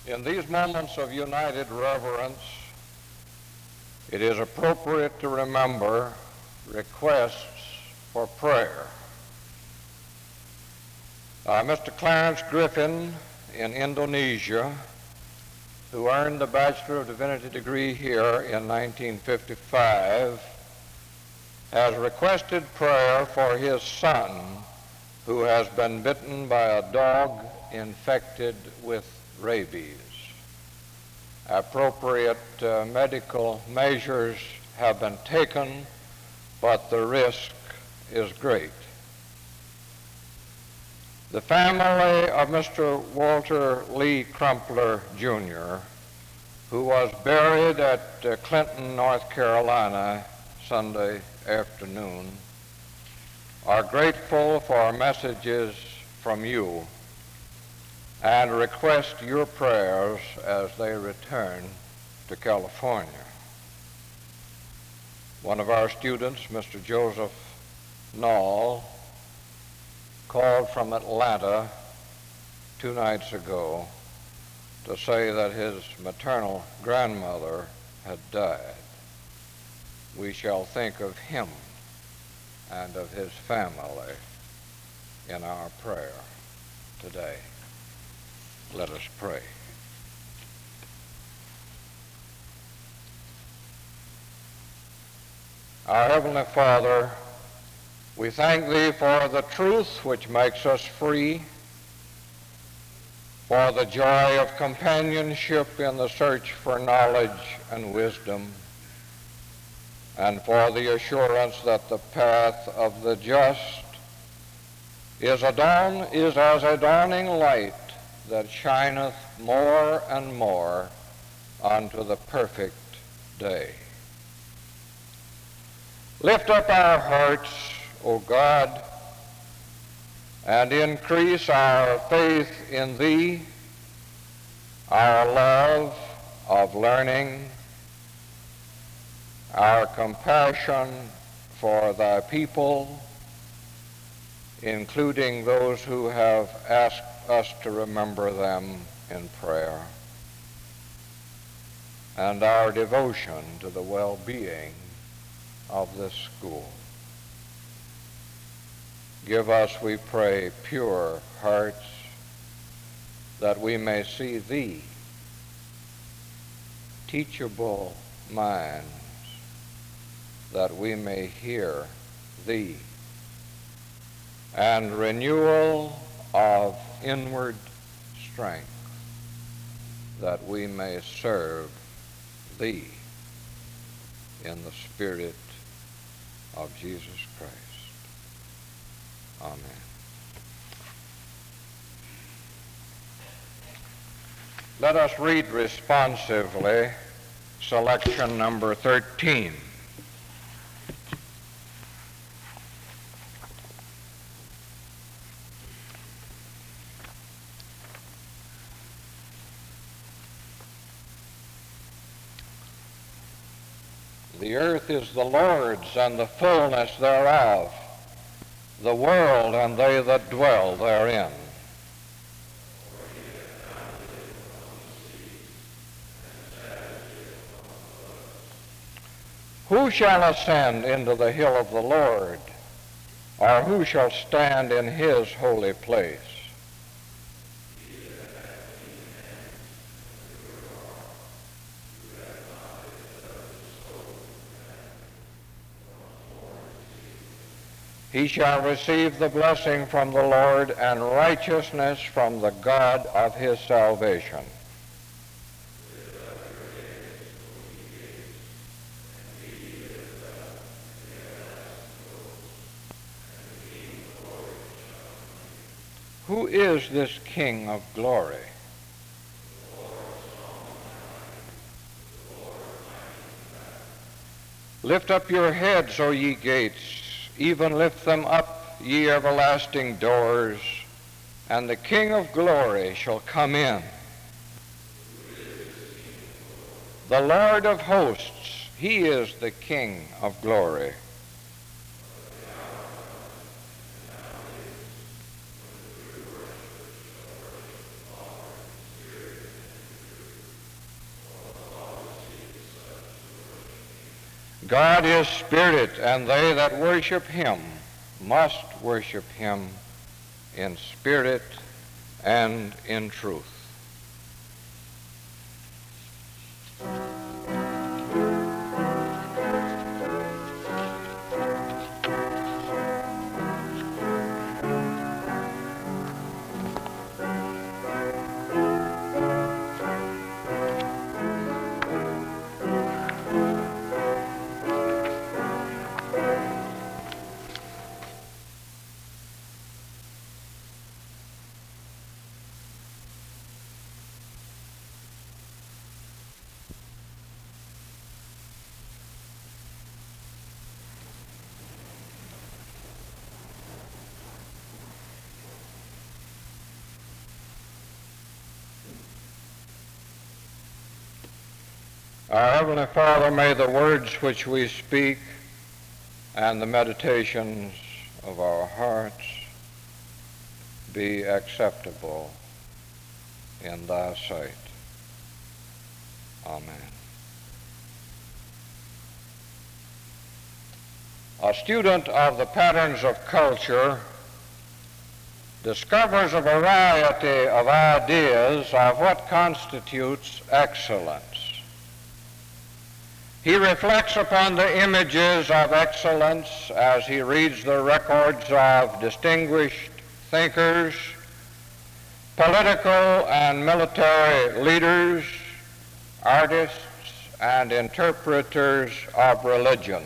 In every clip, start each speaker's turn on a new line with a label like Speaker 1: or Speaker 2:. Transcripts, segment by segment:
Speaker 1: In these moments of united reverence, it is appropriate to remember requests for prayer. Mr. Clarence Griffin in Indonesia, who earned the Bachelor of Divinity degree here in 1955, has requested prayer for his son, who has been bitten by a dog infected with rabies. Appropriate medical measures have been taken, but the risk is great. The family of Mr. Walter Lee Crumpler, Jr., who was buried at Clinton, North Carolina, Sunday afternoon, are grateful for messages from you and request your prayers as they return to California. One of our students, Mr. Joseph Knoll, called from Atlanta 2 nights ago to say that his maternal grandmother had died. We shall think of him and of his family in our prayer today. Let us pray. Our Heavenly Father, we thank Thee for the truth which makes us free, for the joy of companionship in the search for knowledge and wisdom, and for the assurance that the path of the just is as a dawning light that shineth more and more unto the perfect day. Lift up our hearts, O God, and increase our faith in Thee, our love of learning, our compassion for Thy people, including those who have asked us to remember them in prayer, and our devotion to the well-being of this school. Give us, we pray, pure hearts, that we may see Thee, teachable minds, that we may hear Thee, and renewal of inward strength, that we may serve Thee in the Spirit of Jesus Christ. Amen. Let us read responsively selection number 13. The earth is the Lord's, and the fullness thereof, the world and they that dwell therein. Who shall ascend into the hill of the Lord, or who shall stand in his holy place? He shall receive the blessing from the Lord and righteousness from the God of his salvation. Who is this King of glory? Lift up your heads, O ye gates, even lift them up, ye everlasting doors, and the King of glory shall come in. The Lord of hosts, he is the King of glory. God is spirit, and they that worship him must worship him in spirit and in truth. Our Heavenly Father, may the words which we speak and the meditations of our hearts be acceptable in thy sight. Amen. A student of the patterns of culture discovers a variety of ideas of what constitutes excellence. He reflects upon the images of excellence as he reads the records of distinguished thinkers, political and military leaders, artists, and interpreters of religion.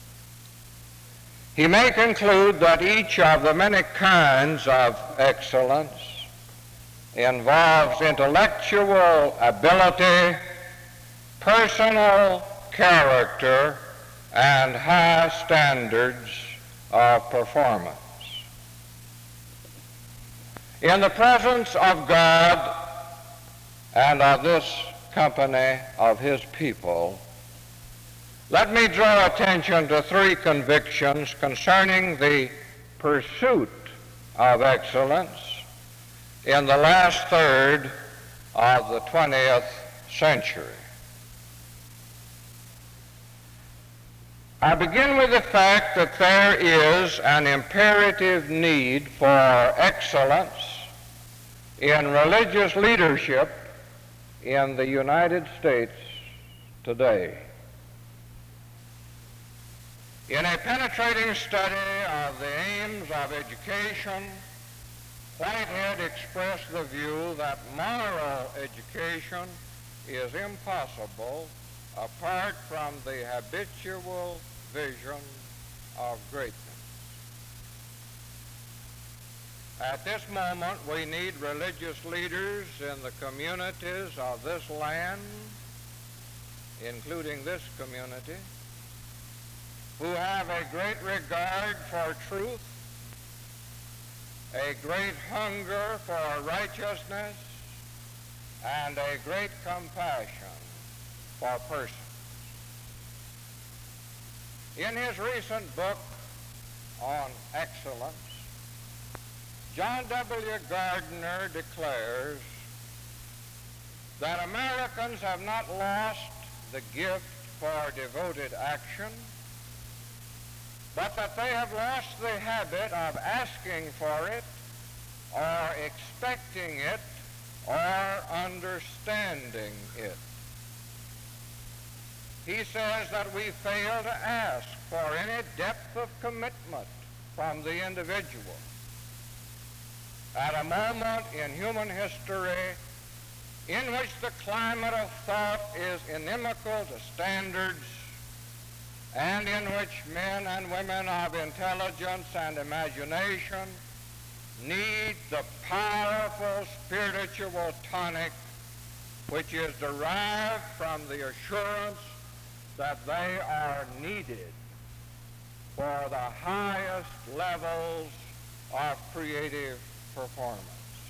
Speaker 1: He may conclude that each of the many kinds of excellence involves intellectual ability, personal character, and high standards of performance. In the presence of God and of this company of his people, let me draw attention to three convictions concerning the pursuit of excellence in the last third of the 20th century. I begin with the fact that there is an imperative need for excellence in religious leadership in the United States today. In a penetrating study of the aims of education, Whitehead expressed the view that moral education is impossible apart from the habitual vision of greatness. At this moment, we need religious leaders in the communities of this land, including this community, who have a great regard for truth, a great hunger for righteousness, and a great compassion for persons. In his recent book on excellence, John W. Gardner declares that Americans have not lost the gift for devoted action, but that they have lost the habit of asking for it, or expecting it, or understanding it. He says that we fail to ask for any depth of commitment from the individual. At a moment in human history in which the climate of thought is inimical to standards, and in which men and women of intelligence and imagination need the powerful spiritual tonic which is derived from the assurance that they are needed for the highest levels of creative performance.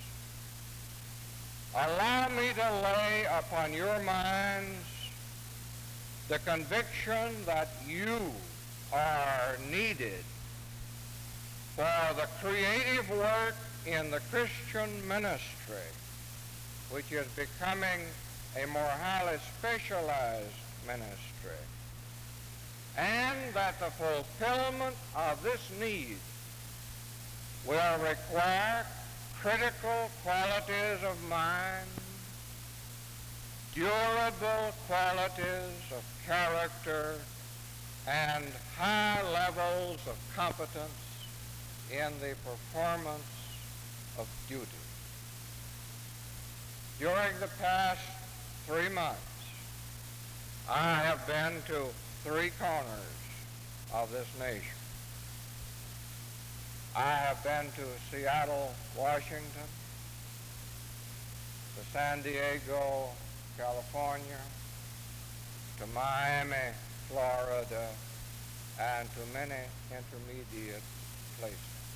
Speaker 1: Allow me to lay upon your minds the conviction that you are needed for the creative work in the Christian ministry, which is becoming a more highly specialized ministry. and that the fulfillment of this need will require critical qualities of mind, durable qualities of character, and high levels of competence in the performance of duty. During the past 3 months, I have been to 3 corners of this nation. I have been to Seattle, Washington, to San Diego, California, to Miami, Florida, and to many intermediate places.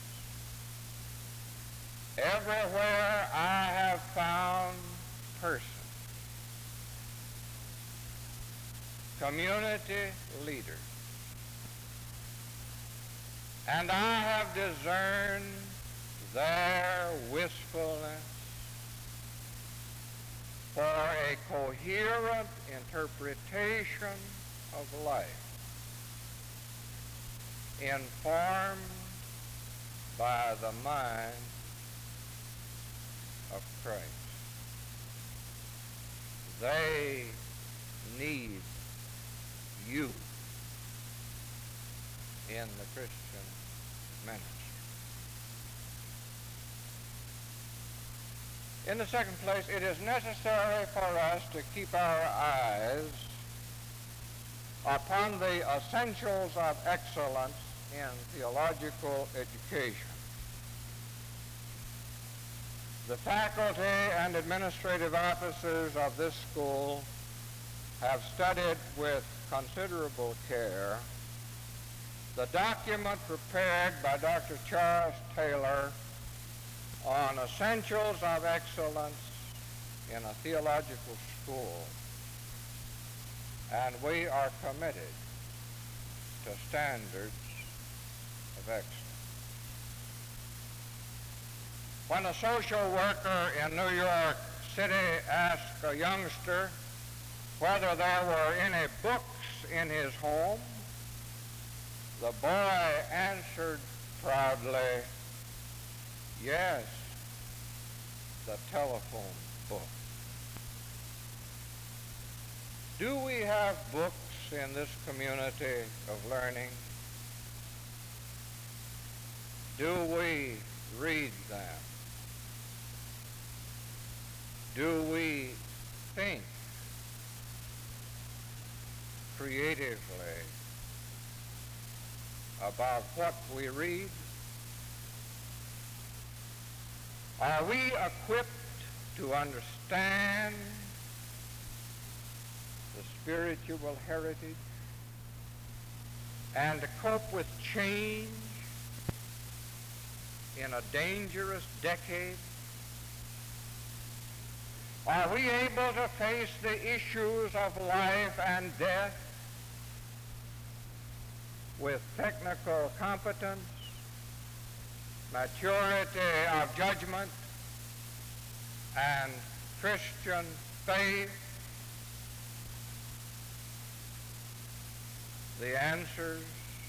Speaker 1: Everywhere I have found persons, community leaders, and I have discerned their wistfulness for a coherent interpretation of life, informed by the mind of Christ. They need you in the Christian ministry. In the second place, it is necessary for us to keep our eyes upon the essentials of excellence in theological education. The faculty and administrative officers of this school have studied with considerable care the document prepared by Dr. Charles Taylor on essentials of excellence in a theological school, and we are committed to standards of excellence. When a social worker in New York City asked a youngster whether there were any books in his home, the boy answered proudly, "Yes, the telephone book." Do we have books in this community of learning? Do we read them? Do we think creatively about what we read? Are we equipped to understand the spiritual heritage and to cope with change in a dangerous decade? Are we able to face the issues of life and death with technical competence, maturity of judgment, and Christian faith? The answers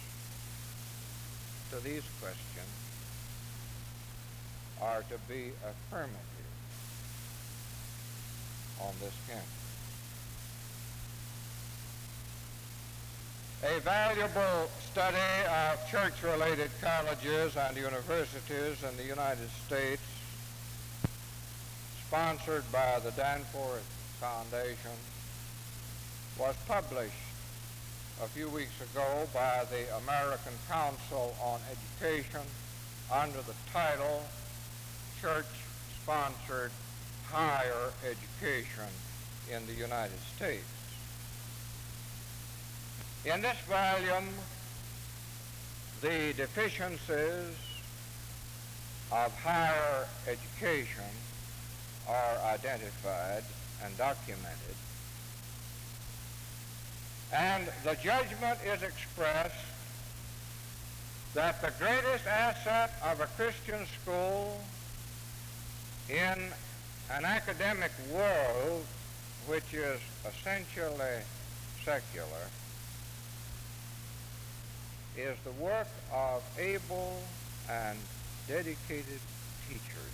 Speaker 1: to these questions are to be affirmative on this campus. A valuable study of church-related colleges and universities in the United States, sponsored by the Danforth Foundation, was published a few weeks ago by the American Council on Education under the title Church-Sponsored Higher Education in the United States. In this volume, the deficiencies of higher education are identified and documented, and the judgment is expressed that the greatest asset of a Christian school in an academic world which is essentially secular is the work of able and dedicated teachers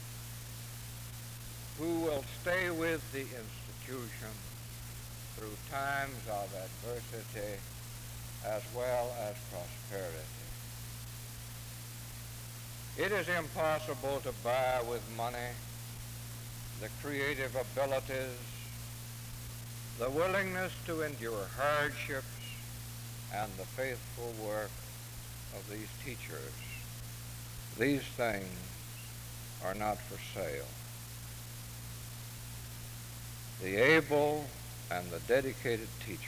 Speaker 1: who will stay with the institution through times of adversity as well as prosperity. It is impossible to buy with money the creative abilities, the willingness to endure hardships, and the faithful work of these teachers. These things are not for sale. The able and the dedicated teachers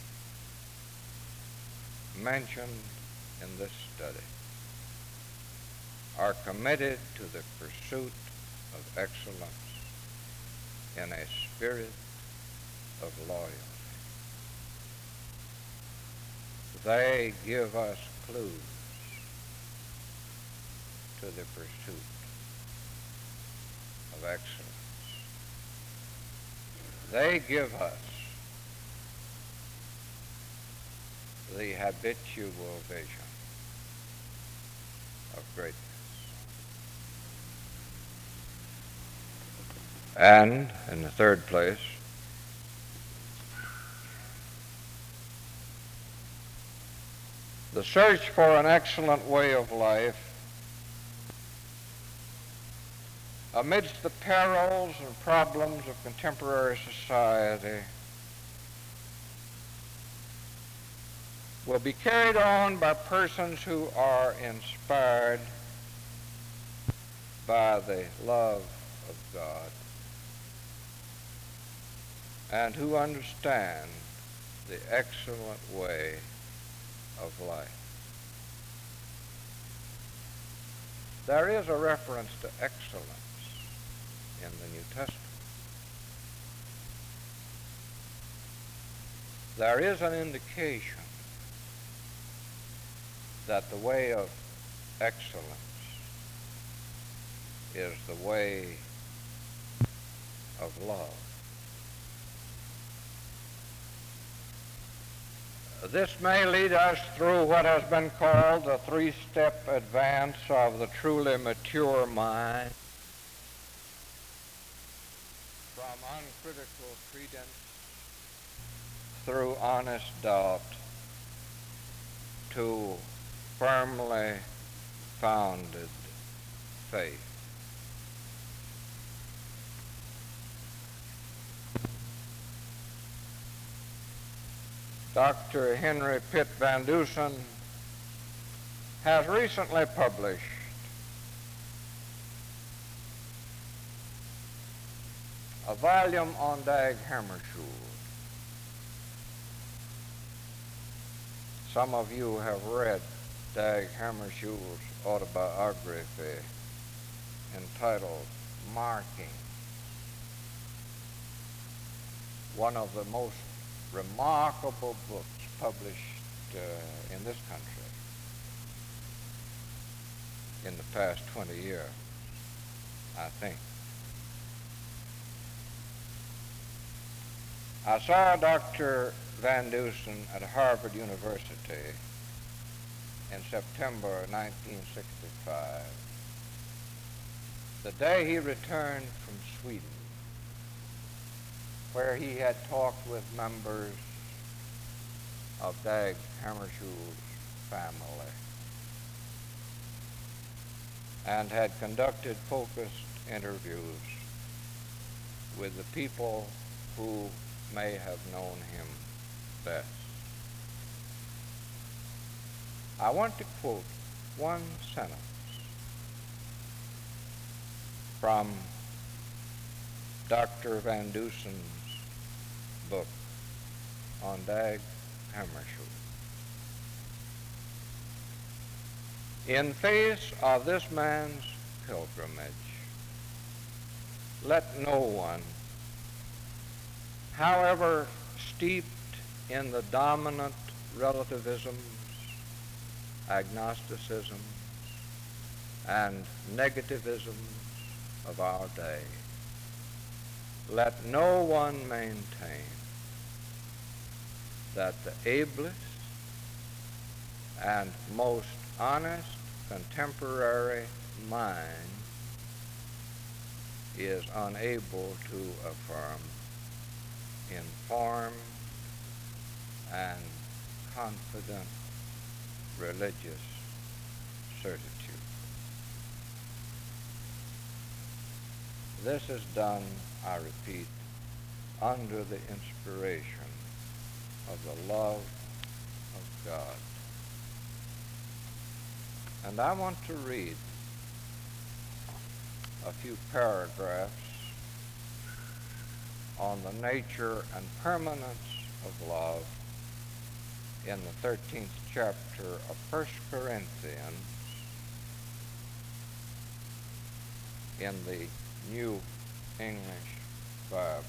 Speaker 1: mentioned in this study are committed to the pursuit of excellence in a spirit of loyalty. They give us clues to the pursuit of excellence. They give us the habitual vision of greatness. And, in the third place, the search for an excellent way of life amidst the perils and problems of contemporary society will be carried on by persons who are inspired by the love of God and who understand the excellent way of life. There is a reference to excellence in the New Testament. There is an indication that the way of excellence is the way of love. This may lead us through what has been called the three-step advance of the truly mature mind, from uncritical credence through honest doubt to firmly founded faith. Dr. Henry Pitt Van Dusen has recently published a volume on Dag Hammarskjöld. Some of you have read Dag Hammarskjöld's autobiography entitled Marking, one of the most remarkable books published in this country in the past 20 years, I think. I saw Dr. Van Dusen at Harvard University in September 1965, the day he returned from Sweden, where he had talked with members of Dag Hammarskjöld's family and had conducted focused interviews with the people who may have known him best. I want to quote one sentence from Dr. Van Dusen's book on Dag Hammarskjöld. In face of this man's pilgrimage, let no one, however steeped in the dominant relativisms, agnosticisms, and negativisms of our day, let no one maintain that the ablest and most honest contemporary mind is unable to affirm informed and confident religious certitude. This is done, I repeat, under the inspiration of the love of God. And I want to read a few paragraphs on the nature and permanence of love in the 13th chapter of 1 Corinthians in the New English Bible.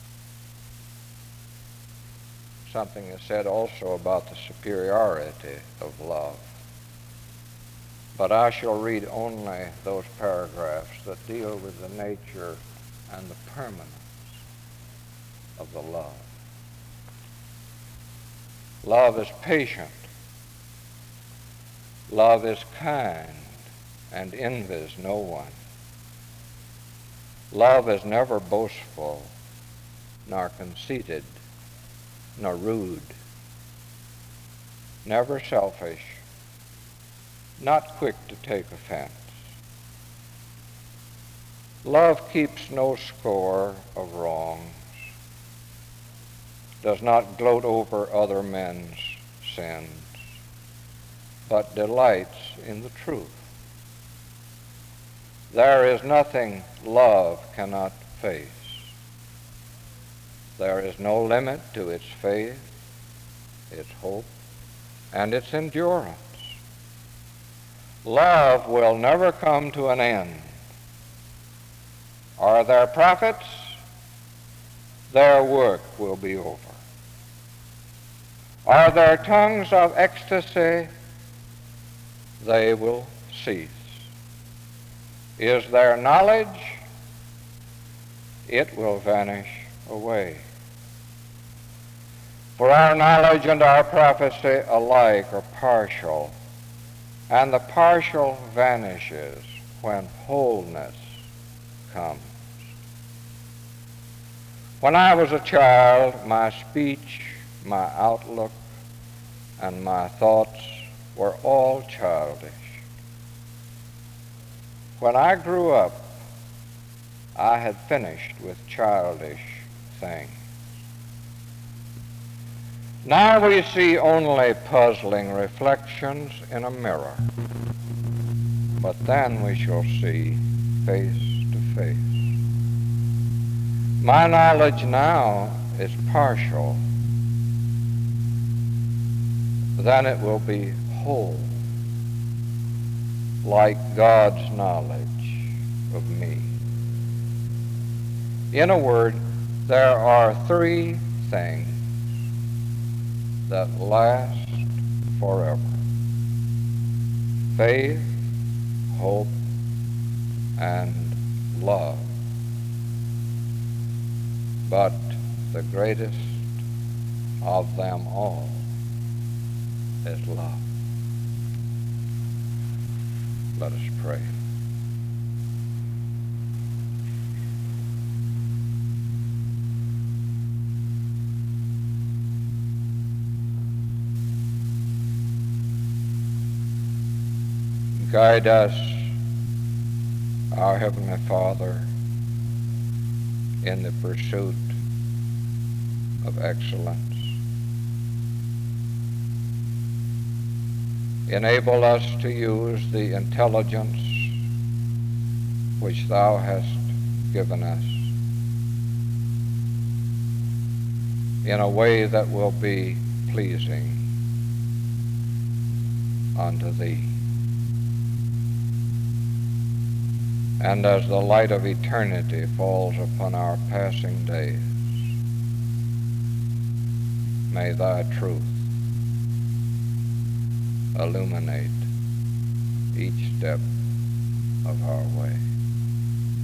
Speaker 1: Something is said also about the superiority of love. But I shall read only those paragraphs that deal with the nature and the permanence of the love. Love is patient. Love is kind and envies no one. Love is never boastful, nor conceited, nor rude, never selfish, not quick to take offense. Love keeps no score of wrongs, does not gloat over other men's sins, but delights in the truth. There is nothing love cannot face. There is no limit to its faith, its hope, and its endurance. Love will never come to an end. Are there prophets? Their work will be over. Are there tongues of ecstasy? They will cease. Is there knowledge? It will vanish away. For our knowledge and our prophecy alike are partial, and the partial vanishes when wholeness comes. When I was a child, my speech, my outlook, and my thoughts were all childish. When I grew up, I had finished with childish things. Now we see only puzzling reflections in a mirror, but then we shall see face to face. My knowledge now is partial, then it will be whole, like God's knowledge of me. In a word, there are three things that last forever: faith, hope, and love. But the greatest of them all is love. Let us pray. Guide us, our Heavenly Father, in the pursuit of excellence. Enable us to use the intelligence which Thou hast given us in a way that will be pleasing unto Thee. And as the light of eternity falls upon our passing days, may Thy truth illuminate each step of our way.